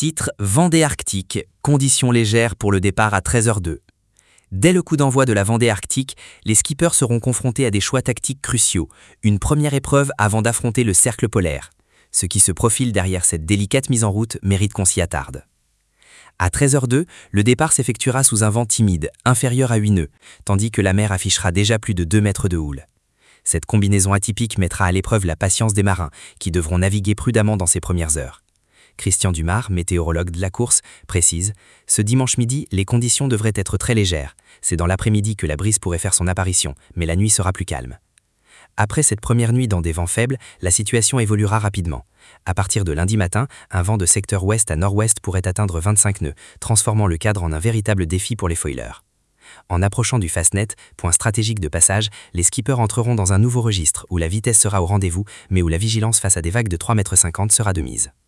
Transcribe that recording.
Titre Vendée Arctique, conditions légères pour le départ à 13h02. Dès le coup d'envoi de la Vendée Arctique, les skippers seront confrontés à des choix tactiques cruciaux, une première épreuve avant d'affronter le cercle polaire. Ce qui se profile derrière cette délicate mise en route mérite qu'on s'y attarde. À 13h02, le départ s'effectuera sous un vent timide, inférieur à 8 nœuds, tandis que la mer affichera déjà plus de 2 mètres de houle. Cette combinaison atypique mettra à l'épreuve la patience des marins, qui devront naviguer prudemment dans ces premières heures. Christian Dumar, météorologue de la course, précise « Ce dimanche midi, les conditions devraient être très légères. C'est dans l'après-midi que la brise pourrait faire son apparition, mais la nuit sera plus calme. » Après cette première nuit dans des vents faibles, la situation évoluera rapidement. À partir de lundi matin, un vent de secteur ouest à nord-ouest pourrait atteindre 25 nœuds, transformant le cadre en un véritable défi pour les foilers. En approchant du Fastnet, point stratégique de passage, les skippers entreront dans un nouveau registre où la vitesse sera au rendez-vous, mais où la vigilance face à des vagues de 3,50 m sera de mise.